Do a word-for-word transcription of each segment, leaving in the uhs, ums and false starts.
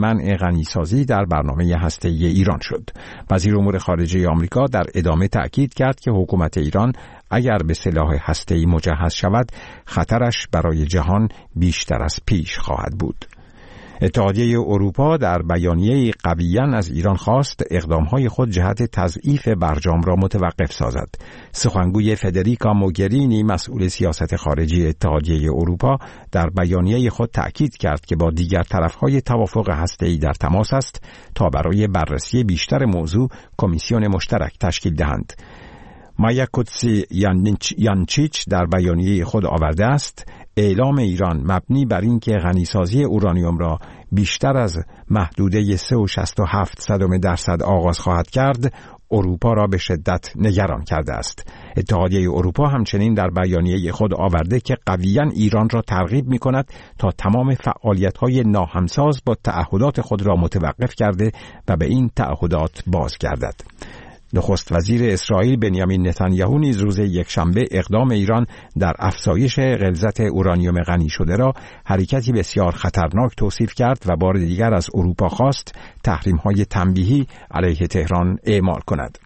منع غنیسازی در برنامه هسته‌ای ایران شد. وزیر امور خارجه آمریکا در ادامه تأکید کرد که حکومت ایران اگر به سلاح هسته‌ای مجهز شود، خطرش برای جهان بیشتر از پیش خواهد بود. اتحادیه اروپا در بیانیه‌ای قویاً از ایران خواست اقدام‌های خود جهت تضعیف برجام را متوقف سازد. سخنگوی فدریکا موگرینی مسئول سیاست خارجی اتحادیه اروپا در بیانیه خود تأکید کرد که با دیگر طرف‌های توافق هسته‌ای در تماس است تا برای بررسی بیشتر موضوع کمیسیون مشترک تشکیل دهند. مایا کوتسی یانچیچ در بیانیه خود آورده است اعلام ایران مبنی بر اینکه غنیسازی اورانیوم را بیشتر از محدوده سه و شصت و هفت درصد آغاز خواهد کرد، اروپا را به شدت نگران کرده است. اتحادیه اروپا همچنین در بیانیه خود آورده که قویاً ایران را ترغیب می‌کند تا تمام فعالیت‌های ناهمساز با تعهدات خود را متوقف کرده و به این تعهدات بازگردد. نخست وزیر اسرائیل بنیامین نتانیاهو نیز روز یکشنبه اقدام ایران در افزایش غلظت اورانیوم غنی شده را حرکتی بسیار خطرناک توصیف کرد و بار دیگر از اروپا خواست تحریم‌های تنبیهی علیه تهران اعمال کند.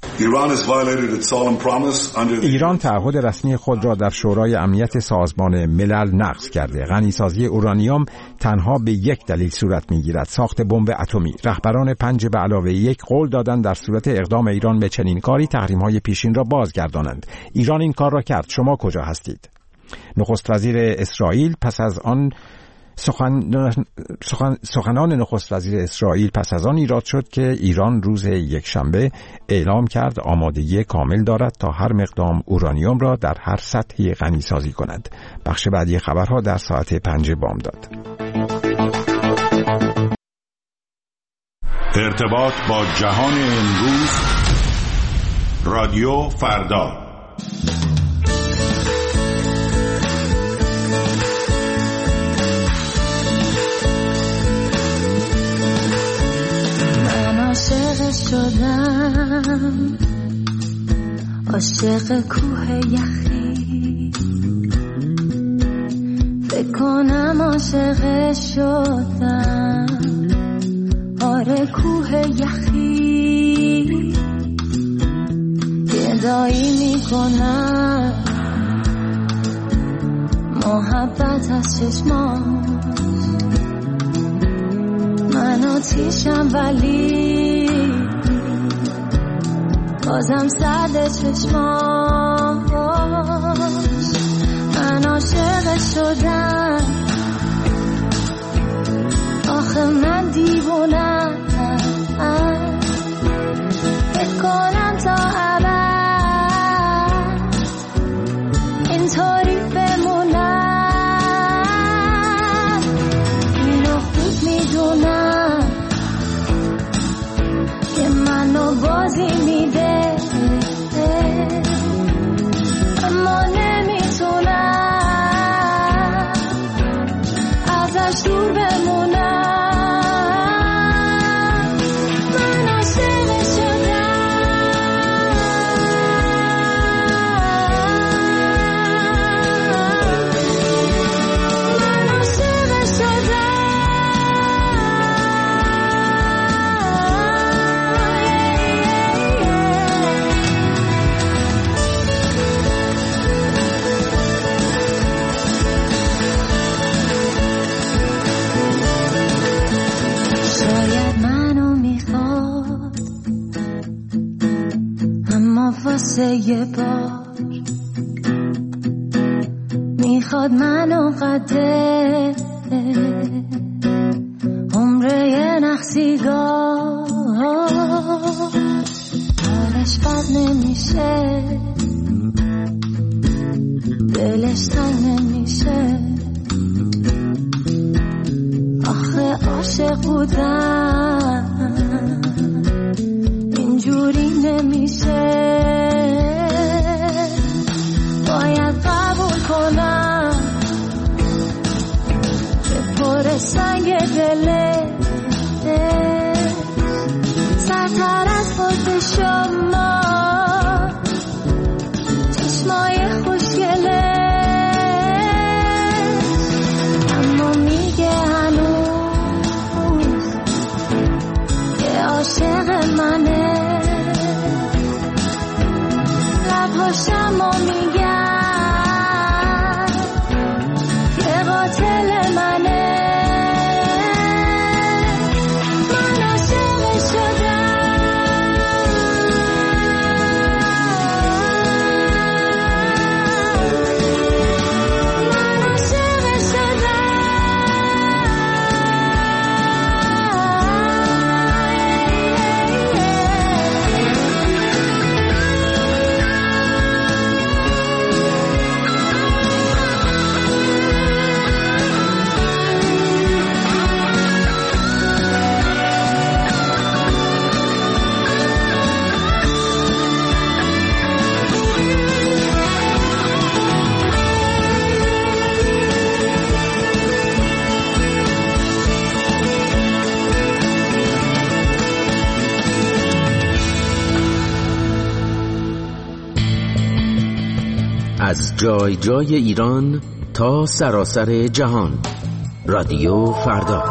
ایران تعهد رسمی خود را در شورای امنیت سازمان ملل نقض کرده. غنیسازی اورانیوم تنها به یک دلیل صورت می‌گیرد: ساخت بمب اتمی. رهبران پنج به علاوه یک قول دادند در صورت اقدام ایران به چنین کاری تحریم‌های پیشین را بازگردانند. ایران این کار را کرد. شما کجا هستید؟ نخست وزیر اسرائیل پس از آن سخن... سخن... سخنان نخست وزیر اسرائیل پس از آن ایراد شد که ایران روز یکشنبه اعلام کرد آمادگی کامل دارد تا هر مقدار اورانیوم را در هر سطحی غنی سازی کند. بخش بعدی خبرها در ساعت پنج بامداد. ارتباط با جهان امروز، رادیو فردا. عاشق شدم، عاشق کوه یخی، فکر کنم عاشق شدم، آره کوه یخی، گدایی میکنم محبت از چشمان، من آتیشم ولی بازم سرد چشماش، من عاشق شدم، آخه من دیوونم، فکر کنم تا ابد اینطوری بمونم، اینو خوب میدونم که منو بازی میده، اما نمیتونم ازش دور بمونم. من عاشق شدم، من عاشق واسه یه بار میخواد منو قده عمره یه نخسیگاه، حالش بد نمیشه، دلش تنگ نمیشه، آخه عاشق بودم اینجوری نمیشه، باید قبول کنم که پر سنگ دله، سرتر از خود شما چشمای خوشگله، اما میگه هنوز عاشق منه لبهاشمو میگن که قاتل منه من عاشق شدم من عاشق شدم از جای جای ایران تا سراسر جهان. رادیو فردا.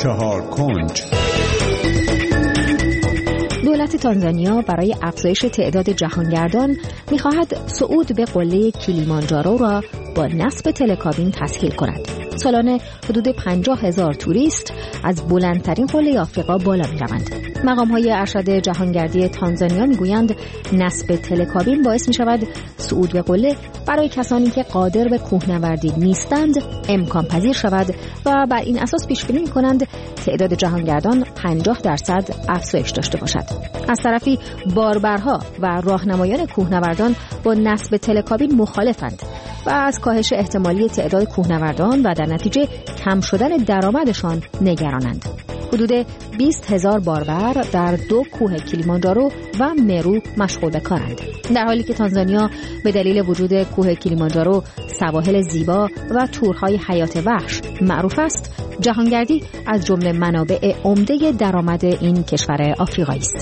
چهار کنج. دولت تانزانیا برای افزایش تعداد جهانگردان می‌خواهد صعود به قله کلیمانجارو را با نصب تلکابین تسهیل کند. سالانه حدود پنجاه هزار توریست از بلندترین قله آفریقا بالا می‌روند. مقام‌های ارشد جهانگردی تانزانیا می‌گویند نصب تلکابین باعث می‌شود صعود به قله برای کسانی که قادر به کوهنوردی نیستند امکان پذیر شود و بر این اساس پیش‌بینی می‌کنند تعداد جهانگردان پنجاه درصد افزایش داشته باشد. از طرفی باربرها و راهنمایان کوهنوردان با نصب تلکابین مخالفند و از کاهش احتمالی تعداد کوهنوردان و در نتیجه کم شدن درآمدشان نگرانند. حدود بیست هزار باربر در دو کوه کلیمانجارو و مرو مشغول به کارند، در حالی که تانزانیا به دلیل وجود کوه کلیمانجارو، سواحل زیبا و تورهای حیات وحش معروف است. جهانگردی از جمله منابع عمده درآمد این کشور آفریقایی است.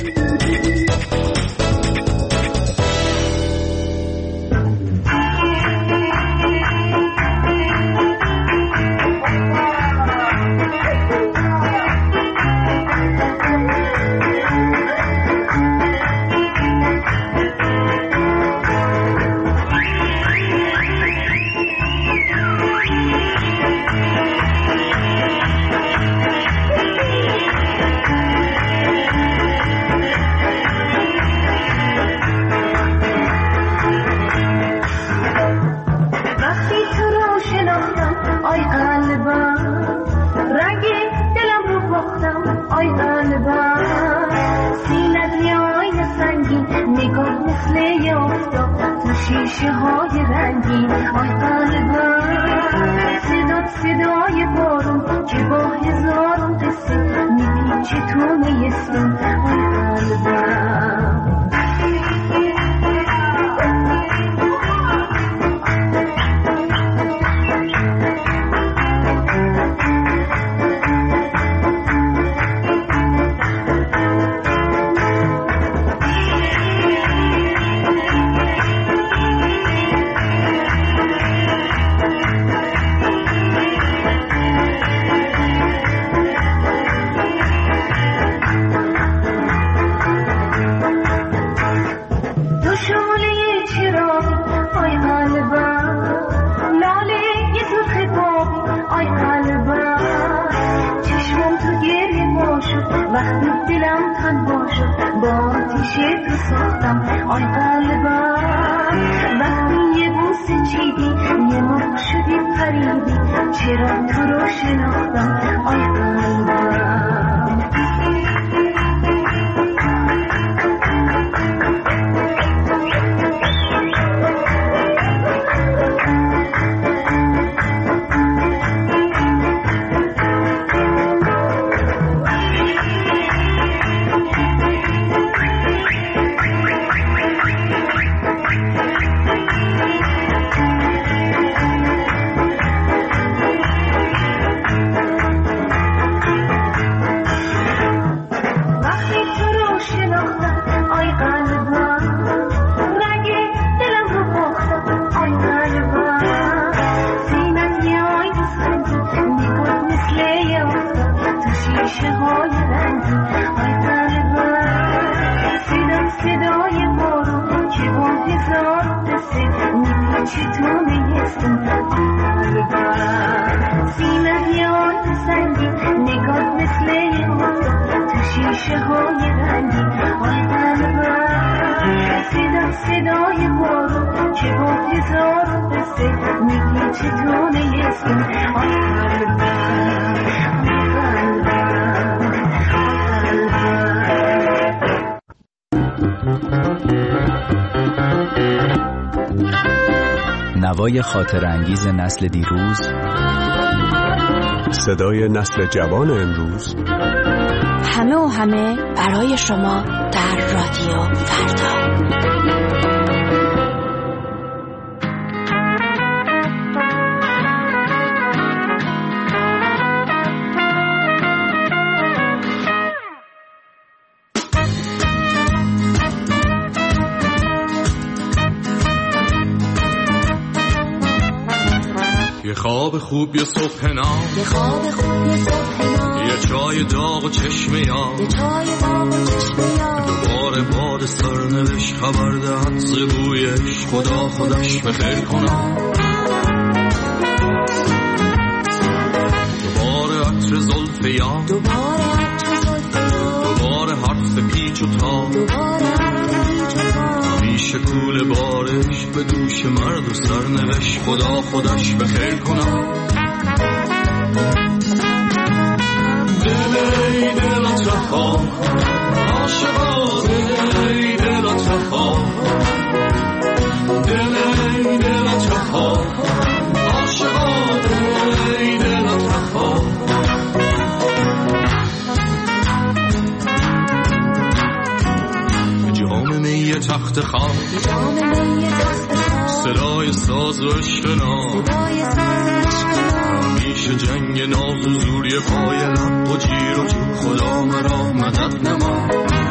نوای خاطر انگیز نسل دیروز، صدای نسل جوان امروز، همه و همه برای شما در رادیو فردا. یه خواب خوب یه صبح نام، یه خواب خوب یه صبح نام، یه چای داغ و چشم یاد، یه چای داغ و چشم یاد، دوباره باد سرنوشت خبر دهد ز بویش، خدا خودش بخیر کنم. دوباره عطر زلف یاد، دوباره عطر زلف یاد، دوباره حرف پیچ و تاب، دوباره حرف پیچ و تاب، همیشه کوله بارش به دوش مرد و سرنوشت، خدا خودش بخیر کنم. دل ای دلت رها کن عاشقا، دل ای دلت رها کن، دل ای دلت رها کن عاشقا، دل ای دلت رها کن. جام می تخت خواب، جام می تخت خواب، صدای ساز و عشق نام، صدای ساز عشق نام، همیشه جنگ ناز و زوری پای لب و جیر و جو، خدا مرا مدد نما.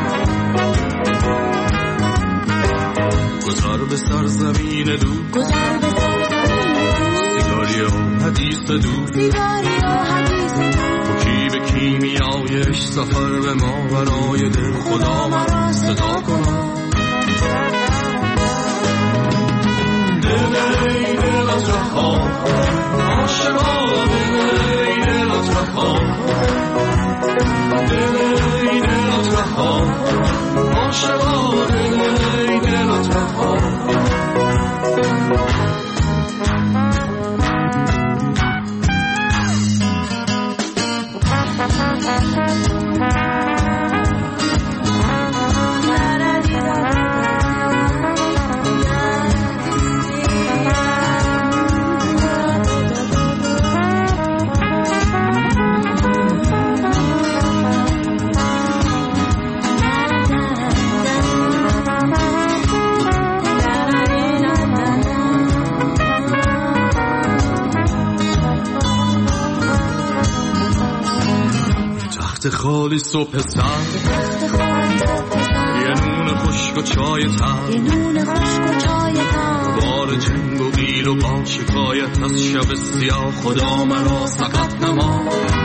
گذر به سرزمین دو، گذر به سرزمین دو، سیگاری و حدیث دو، سیگاری و حدیث دو، کی به کیمیایش سفر به ما برای دل، خدا مرا صدا کنم. دل ای دلت رها کن عاشقا، دل ای دلت رها کن، دل ای دلت رها کن عاشقا، دل ای دلت رها کن. خالی صبح سر، یه نون خشک و چای تر، یه نون خشک و چای تر، بار جنگ و قیل و با شکایت از شب سیاه، خدا مرا سقط نما.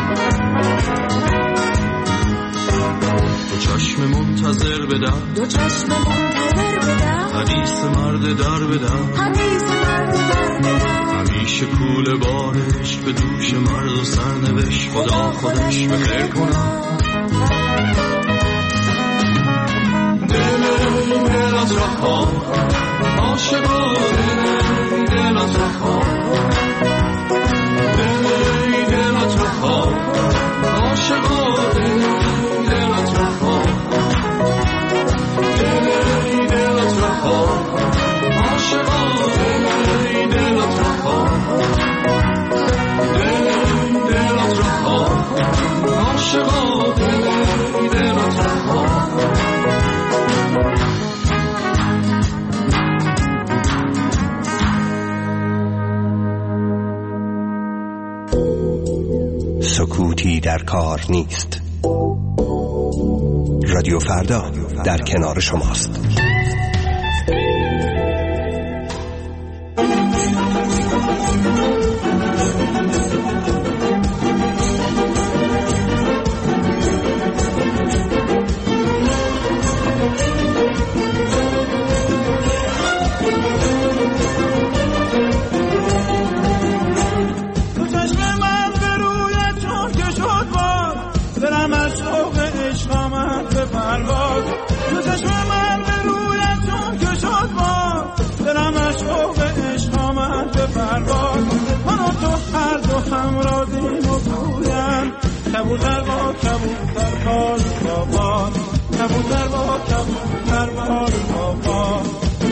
دو چشم منتظر بدم، دو چشم منتظر بدم، حدیث مرد در بدم، حدیث مرد در بدم، همیشه کوله بارش به دوش مرد و سرنوشت، خدا خودش بخیر کنم. دل ای دلت رها کن عاشقا، دل ای دلت رها کن، دل ای دلت رها کن عاشقا، دل ای دلت رها کن، دل ای دلت رها کن عاشقا، دل ای دلت رها کن، دل ای دلت رها کن عاشقا، دل ای دلت رها کن. سکوتی در کار نیست. رادیو فردا در کنار شماست. کبوتر با کبوتر بال بابا، کبوتر با کبوتر بال بابا.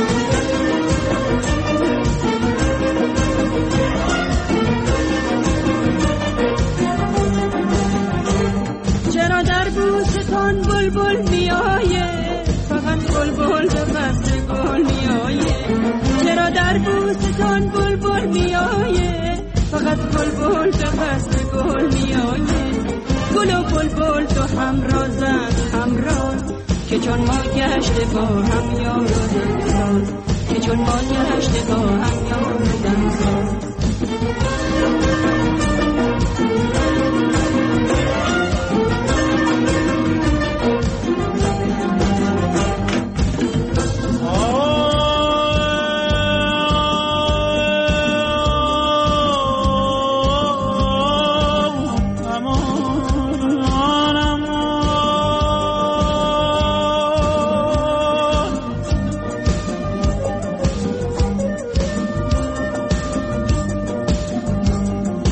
چرا در بوستان بلبل میآیه، فقط بلبل به قصد گل میآیه. چرا در بوستان بلبل میآیه، فقط بلبل به قصد گل میآیه. گل و بلبل تو همرازن همراز، که چون ما گشته با هم یار و دمساز، که چون ما گشته با هم یار و دمساز.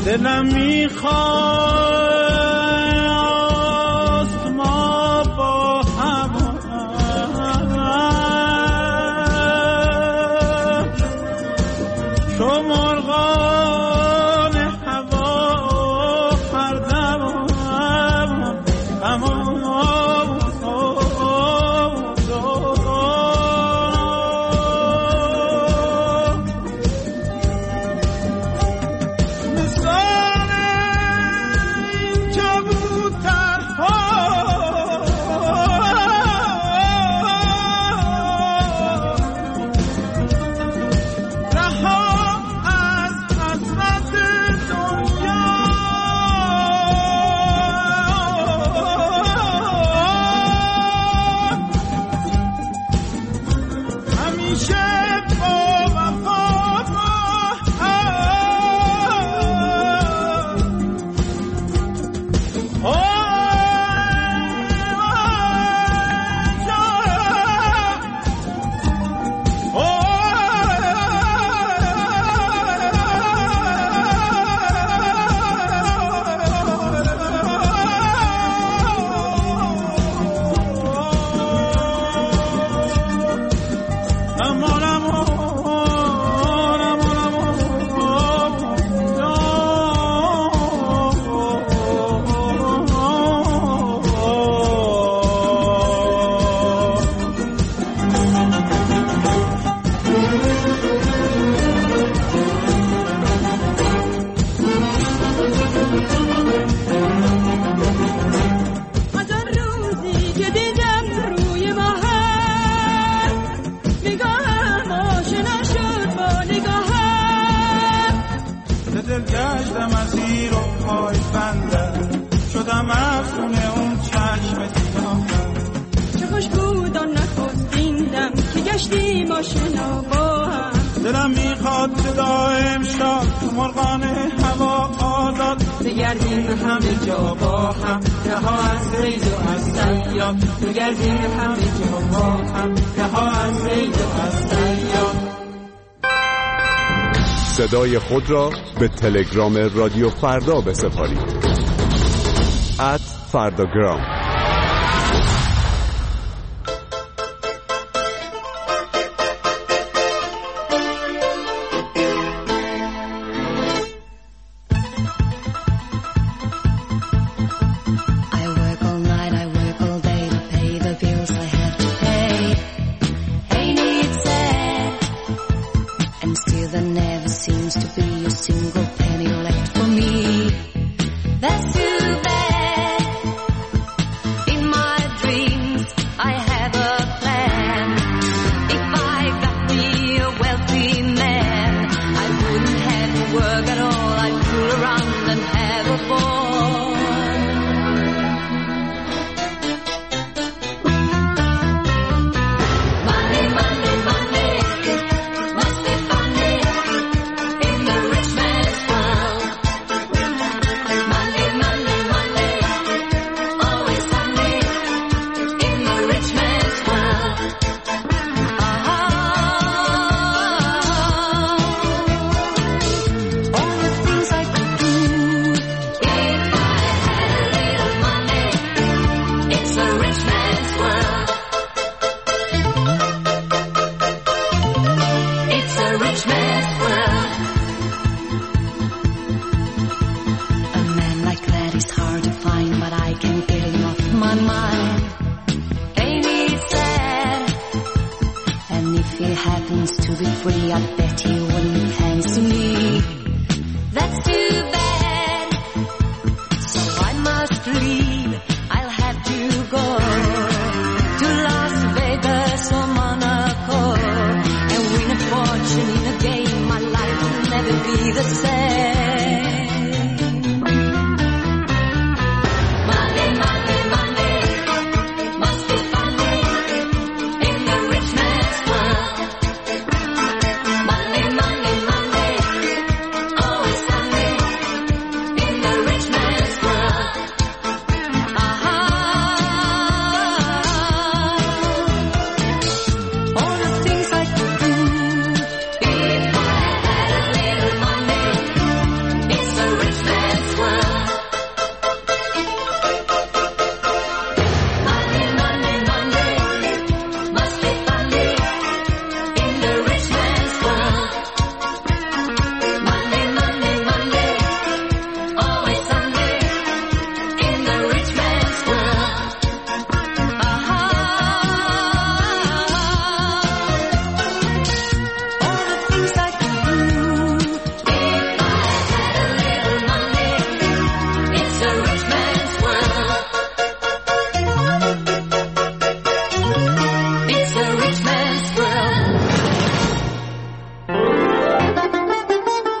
دلم میخواست ما با هم چو مرغان هوا هر دم اما دلم میخواد دائم شاد تو مرغان هوا آزاد بگردیم همه جا با هم رها از ریز و از صیاد بگردیم همه جا با هم رها از ریز و از صیاد. صدای خود را به تلگرام رادیو فردا بسپارید. ات فرداگرام.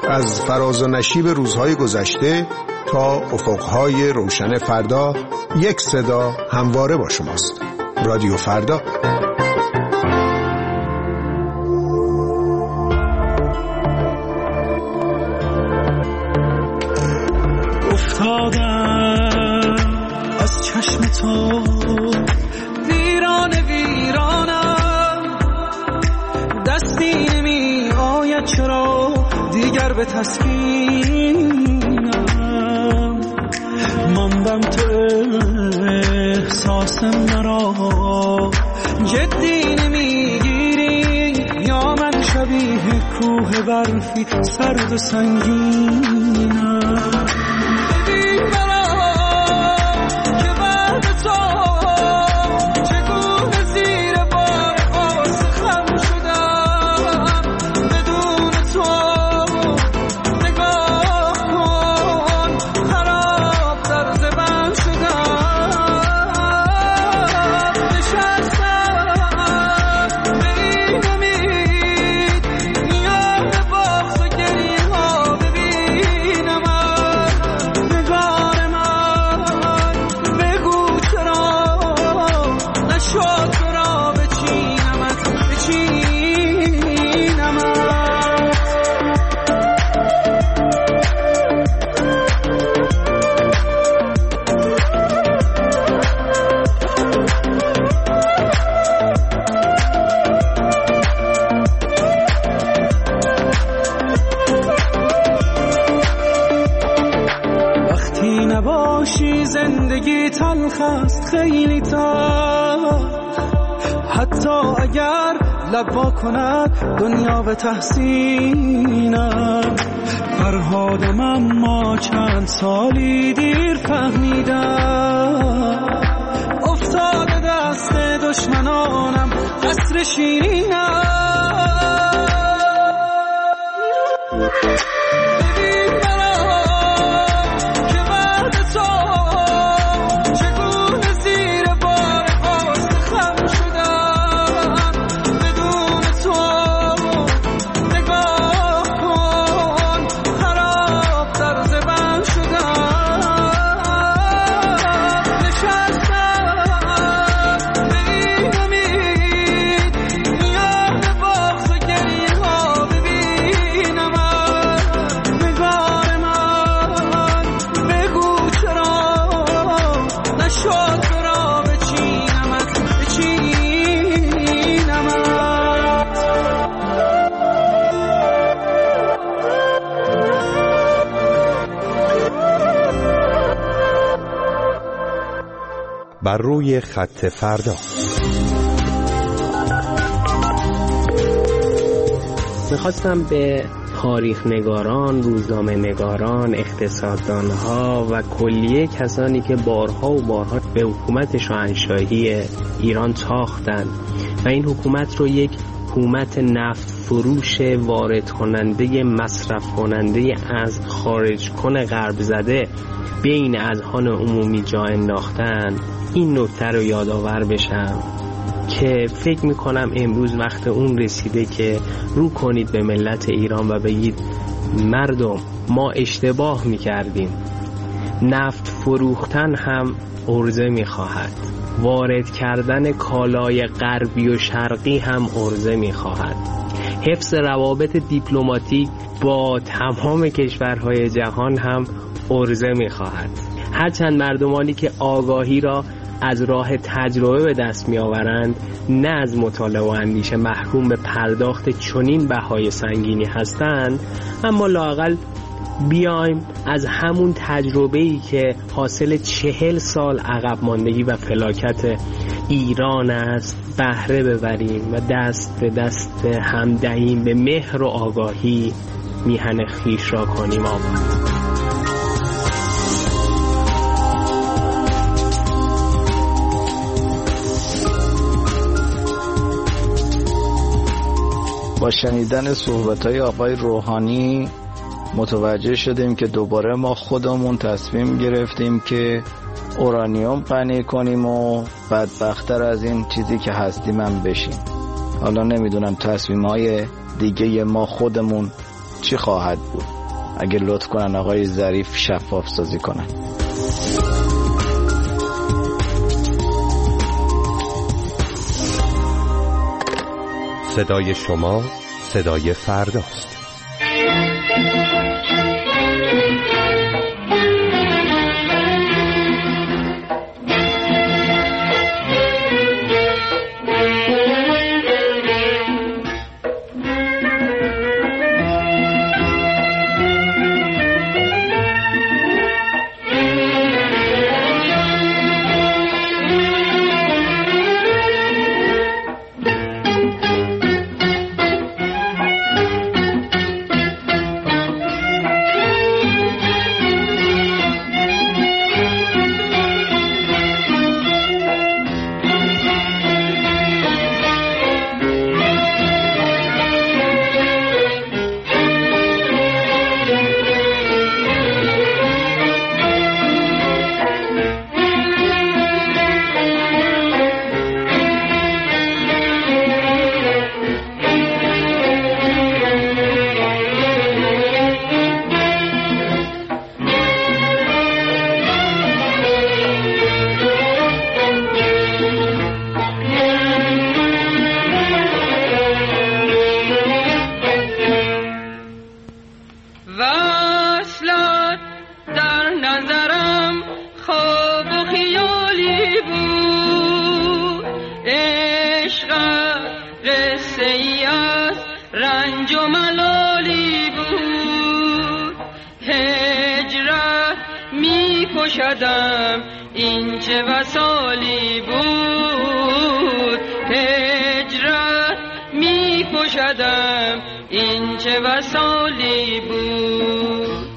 از فراز و نشیب روزهای گذشته تا افقهای روشن فردا، یک صدا همواره با شماست. رادیو فردا. افتادم از چشم تو ویران ویرانم، دستی نمی آید چرا دیگر به تسکینم، ماندم تو احساسم مرا جدی نمیگیری، یا من شبیه کوه برفی سرد و سنگینم. زندگی تلخ است خیلی تلخ، حتی اگر لب وا کند دنیا به تحسینم. فرهادم اما چند سالی دیر فهمیدم، افتاده دست دشمنانم قصر شیرینم. بر روی خط فردا. میخواستم به تاریخ نگاران، روزنامه نگاران، اقتصاددانها و کلیه کسانی که بارها و بارها به حکومت شاهنشاهی ایران تاختند و این حکومت رو یک حکومت نفت فروش وارد کننده مصرف کننده از خارج کن غرب زده بین اذهان عمومی جا انداختن، این نکته رو یادآور بشم که فکر میکنم امروز وقت اون رسیده که رو کنید به ملت ایران و بگید مردم ما اشتباه میکردیم، نفت فروختن هم عرضه میخواهد، وارد کردن کالای غربی و شرقی هم عرضه میخواهد، حفظ روابط دیپلماتیک با تمام کشورهای جهان هم عرضه میخواهد. هرچند مردمانی که آگاهی را از راه تجربه به دست می آورند نه از مطالعه و اندیشه محروم به پرداخت چنین بهای سنگینی هستند، اما لااقل بیایم از همون تجربه‌ای که حاصل چهل سال عقب ماندگی و فلاکت ایران است بهره ببریم و دست به دست هم دهیم به مهر و آگاهی میهن خویش را کنیم آباد. با شنیدن صحبت‌های آقای روحانی متوجه شدیم که دوباره ما خودمون تصمیم گرفتیم که اورانیوم غنی کنیم و بدبخت‌تر از این چیزی که هستیم هم بشیم. حالا نمیدونم تصمیم‌های دیگه ما خودمون چی خواهد بود. اگه لطف کنن آقای ظریف شفاف سازی کنن. صدای شما صدای فرداست. کشدم این چه وصالی بود، هجرت می کشدم این چه وصالی بود.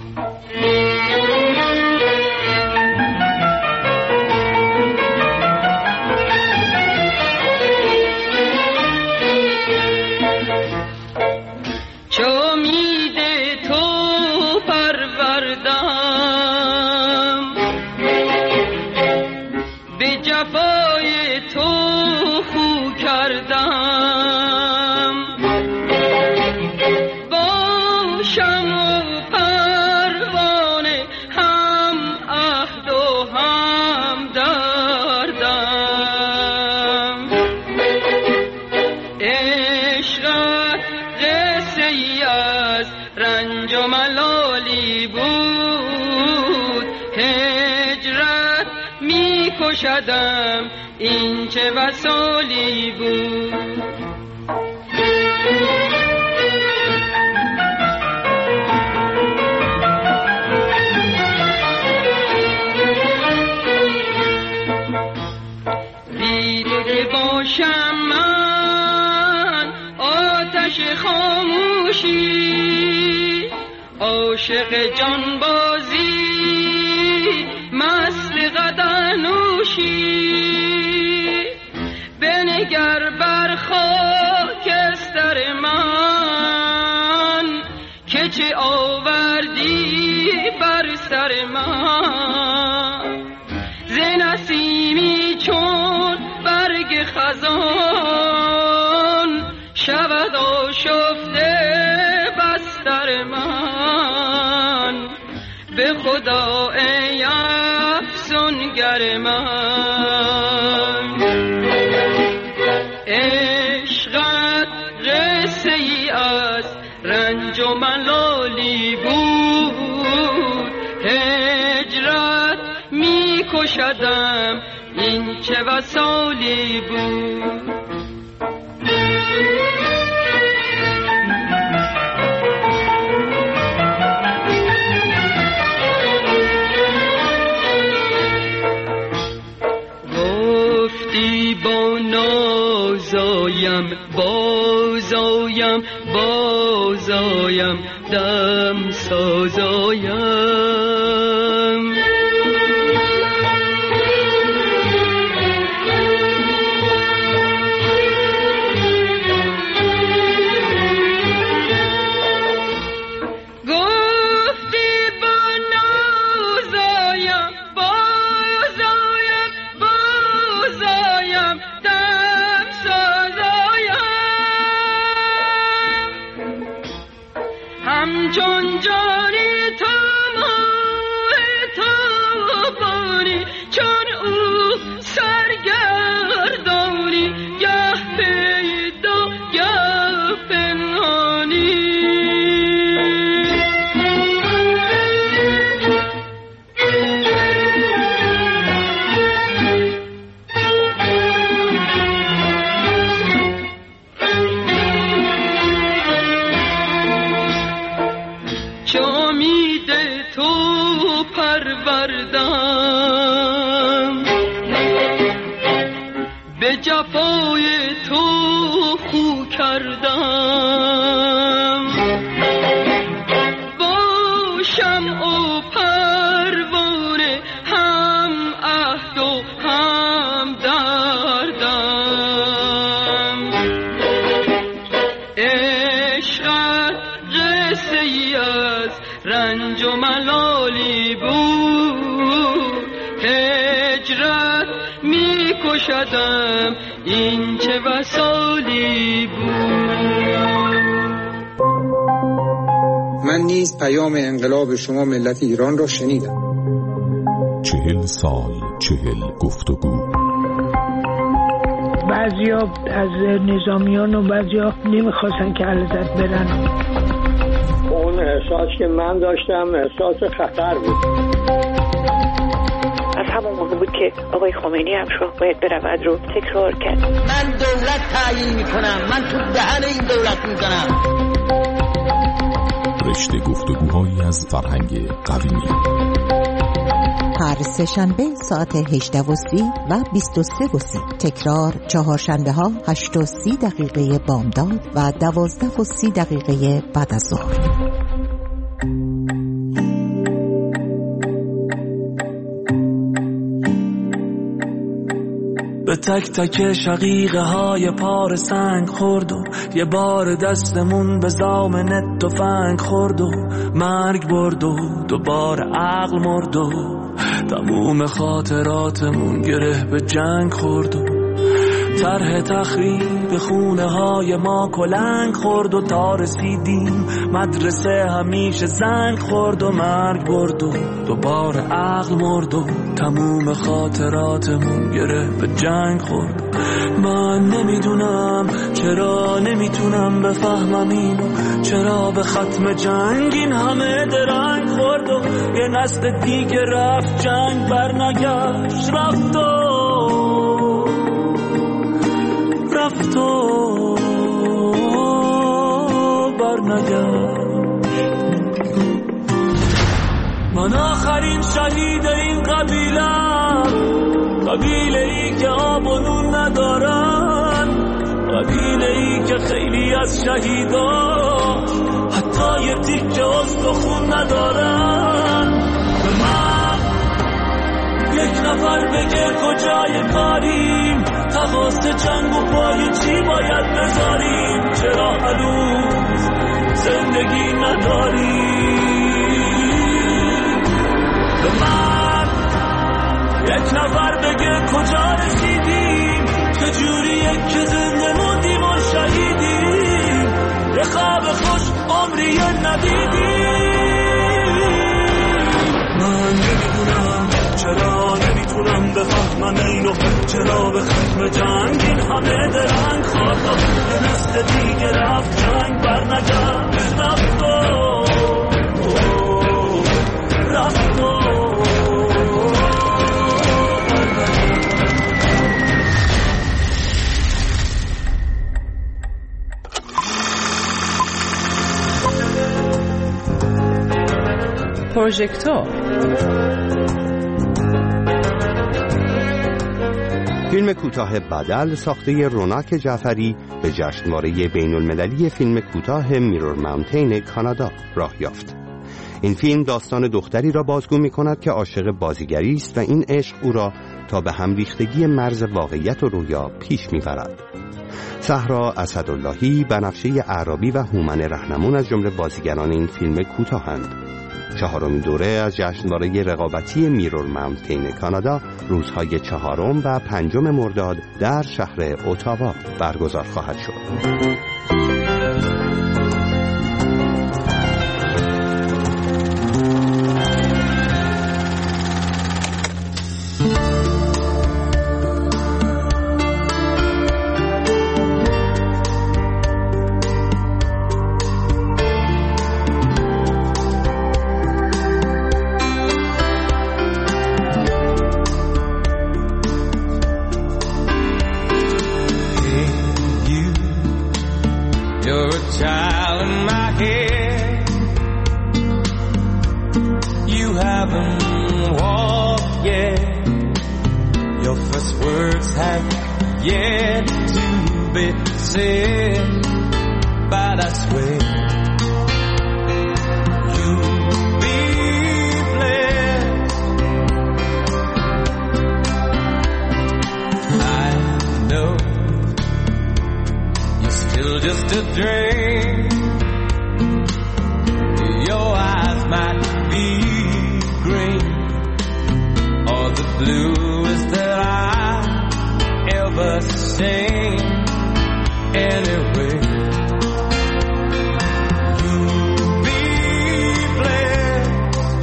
کشدم این چه وصالی بود. بی تو که باشم من آتش خاموشی، عاشق جانبازی مست قدر نوشی، بنگر بر خاکستر من که چه آوردی بر سر من، ز نسیمی چون برگ خزان شود آشفته بستر من، به خدا ای افسونگر من، عشقت قصه ای از رنج و ملالی بود، هجرت می کشدم این چه وصالی بود. بازایم بازایم بازایم دم سازایم، همچون شدم این چه وصالی بود. من نیز پیام انقلاب شما ملت ایران را شنیدم. چهل سال چهل گفتگو. بعضیا از نظامیان و بعضیا نمیخواستن که علیزاده برن. اون احساس که من داشتم احساس خطر بود. از همون موقع بود که آقای خمینی هم شو باید برود رو تکرار کرد. من دولت تعیین میکنم، من تو دهن این دولت میزنم. رشته گفتگوهایی از فرهنگ قومی. هر سه شنبه ساعت هجده و سی و بیست و سه و سی. تکرار چهارشنبه ها هشت و سی دقیقه بامداد و دوازده و سی دقیقه بعد از ظهر. به تک تک شقیقه های پار سنگ خورد و یه بار دستمون به زامن تفنگ خورد و مرگ برد و دوباره عقل مرد و تموم خاطراتمون گره به جنگ خورد و طرح تخریب خونه های ما کلنگ خورد و تا رسیدیم مدرسه همیشه زنگ خورد و مرگ برد و دوباره عقل مرد و تموم خاطراتمون گره به جنگ خورد. من نمیدونم چرا نمیتونم بفهمم اینو، چرا به ختم جنگ این همه درنگ خورد و یه نسل دیگه رفت جنگ برنگشت، رفت و رفت و برنگشت. من آخرین شهید این قبیلم، قبیله ای که آب و نون ندارن، قبیله ای که خیلی از شهیداش حتی یه تیکه استخون ندارن. به من یک نفر بگه کجای کاریم، تقاس جنگ و پای چی باید بذاریم، چرا هنوز زندگی نداریم. به من یک نفر بگه کجا رسیدیم، چجوریه که زنده موندیم و شهیدیم، یه خواب خوش عمری ندیدیم. من نمیدونم چرا نمیتونم بفهمم اینو، چرا به ختم جنگ این همه درنگ خورد و یه نسل دیگه رفت جنگ برنگشت، رفت و رفت و پروژکتور. فیلم کوتاه بدل ساخته روناک جعفری به جشنواره بین المللی فیلم کوتاه میرور ماونتین کانادا راه یافت. این فیلم داستان دختری را بازگو می کند که عاشق بازیگری است و این عشق او را تا به هم ریختگی مرز واقعیت و رویا پیش می برد. صحرا اسداللهی، بنفشه اعرابی و هومن رهنمون از جمله بازیگران این فیلم کوتاهند. چهارمین دوره از جشنواره رقابتی میرور ماونتین کانادا روزهای چهارم و پنجم مرداد در شهر اتاوا برگزار خواهد شد. yet to be said, but I swear you'll be blessed. I know you're still just a dream. Your eyes might be green or the bluest that I've ever seen. Anyway, you'll be blessed,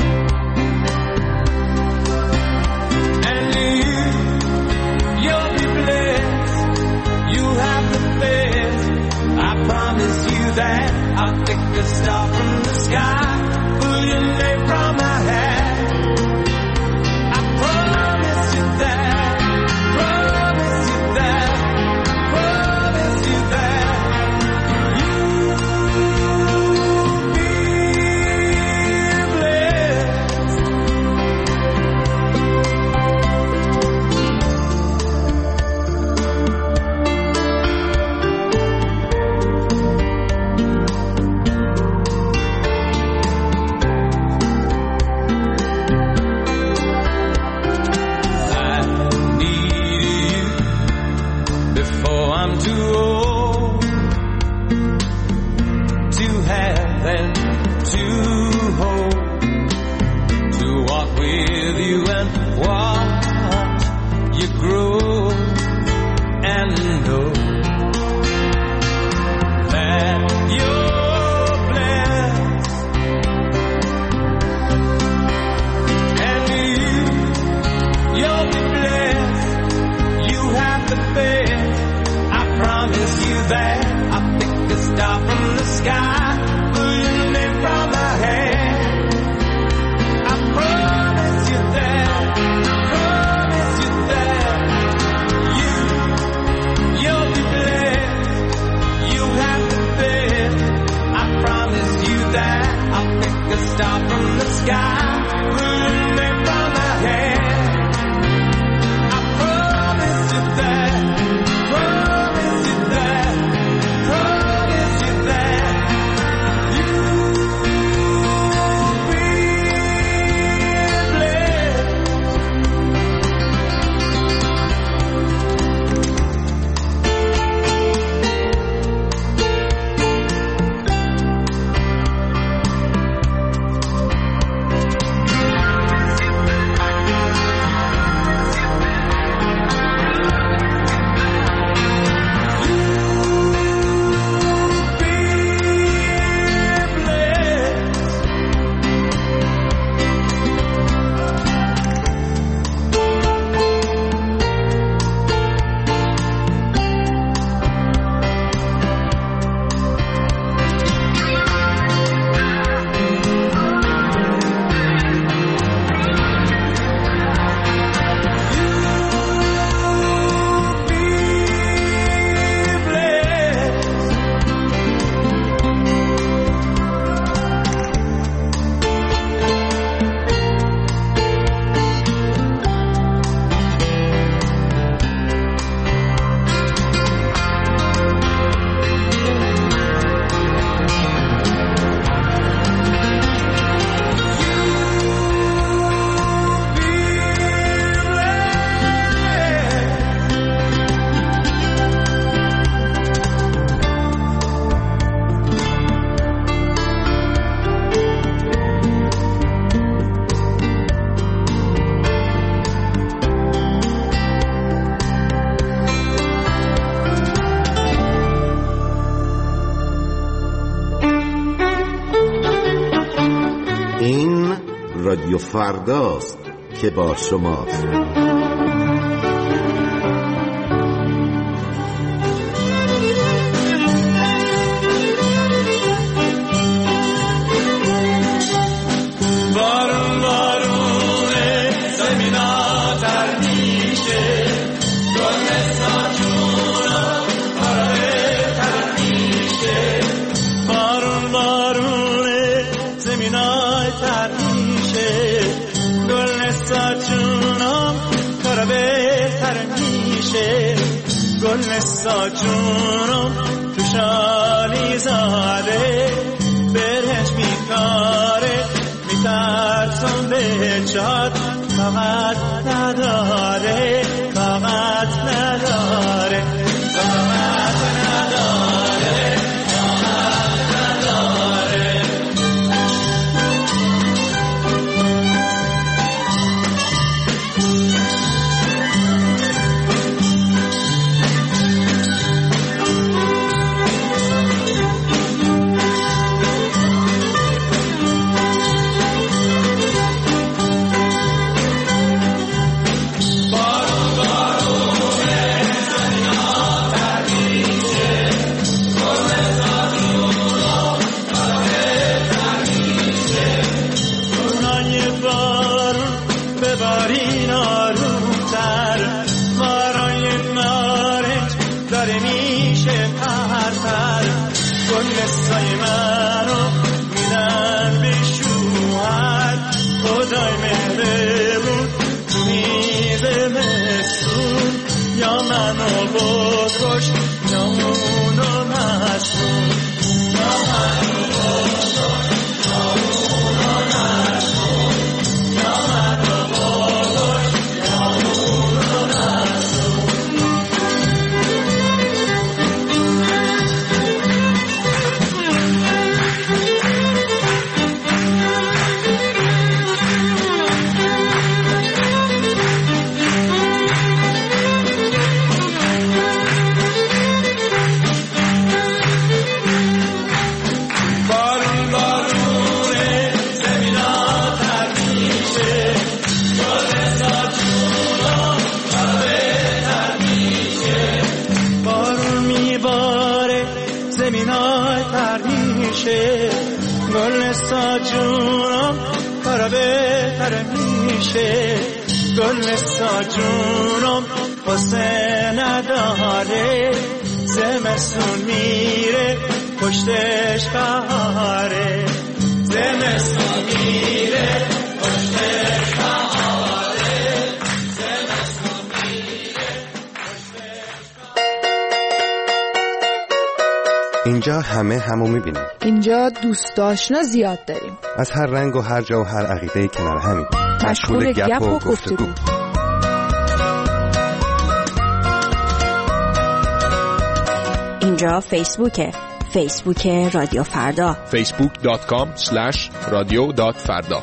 and you, you'll be blessed. You have the best. I promise you that. I'll pick a star from the sky, pull your name from my hat. I promise you that, promise you that, promise you that. You'll be رادیو فرداست که با شماست. بارون بارونه زمینا تر میشه گل ساچونا آره تر میشه بارون بارونه زمینا تر میشه گل ساچونا کار بهتر میشه گل ساجونم تو شالی زاده برهش میکاره میترسم به جاد طاقت نداره طاقت نداره طاقت نداره طاقت نداره قصای منو میدن به شوهر خدای مهربون تو میز مسون یا منو بکش یا اونو نشون یا منو بکش یا اونو نشون یا منو بکش یا اونو نشون گل ساجونم کارا بهتر میشه گل ساجونم قصه نداره زمستون میره پشتش بهاره زمستون میره پشتش بهاره زمستون میره پشتش بهاره. اینجا همه همو میبینیم. اینجا دوست آشنا زیاد داریم. از هر رنگ و هر جا و هر عقیده کنار همین. مشغول گپ و گفتگو. اینجا فیسبوکه. فیسبوک رادیو فردا. فیسبوک دات کام اسلش رادیو دات فردا.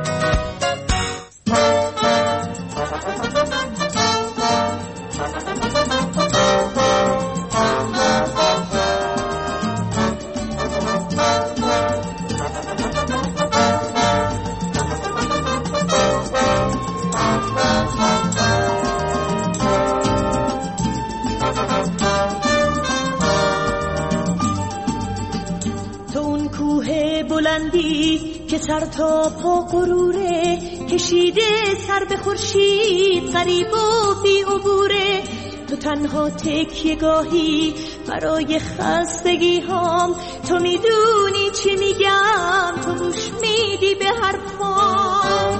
که سر تا پا غروره کشیده سر به خورشید غریب و بی عبوره تو تنها تکیه گاهی برای خستگی هام تو میدونی چی میگم تو گوش میدی به حرفام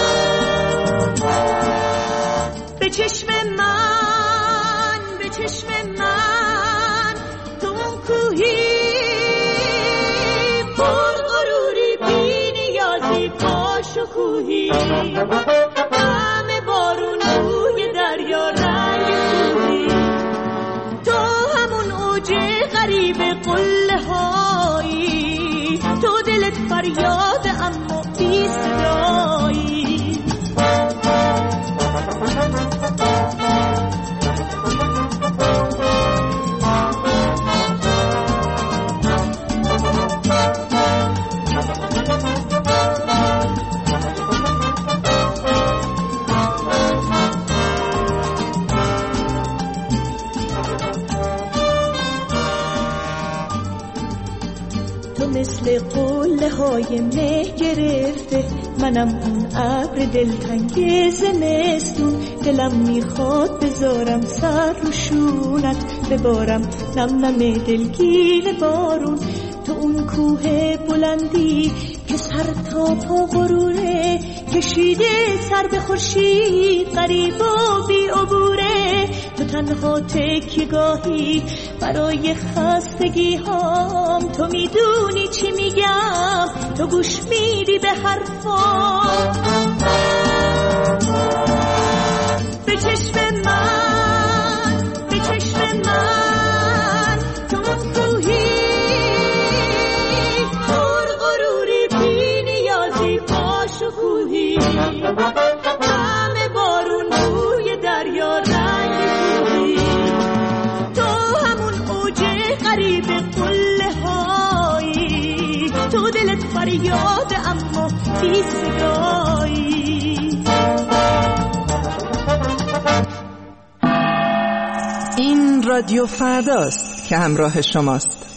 به چشم من به چشم من تو اون کوهی شکوهی همه بارون روی دریا رنگ کوهی تو همون اوج غریب قله هایی تو دلت فریاد اما بی صدایی مثل قله های مه گرفته منم اون ابر دلتنگ زمستون دلم میخواد بذارم سر رو شونت ببارم نم نم دلگیر بارون تو اون کوه بلندی که سر تا پا غروره کشیده سر به خورشید غریب و بی عبوره، تو تنها تکیه‌گاهی برای خستگی هام. تو میدونی چی میگم، تو گوش میدی به حرفام. به چشم من، به چشم من تو اون کوهی، پر غروری بی نیازی باشکوهی، همه بارون روی دریا رنگ کوهی، تو همون اوج غریب قله هایی، تو دلت فریاد اما بی صدایی. این رادیو فرداست که همراه شماست.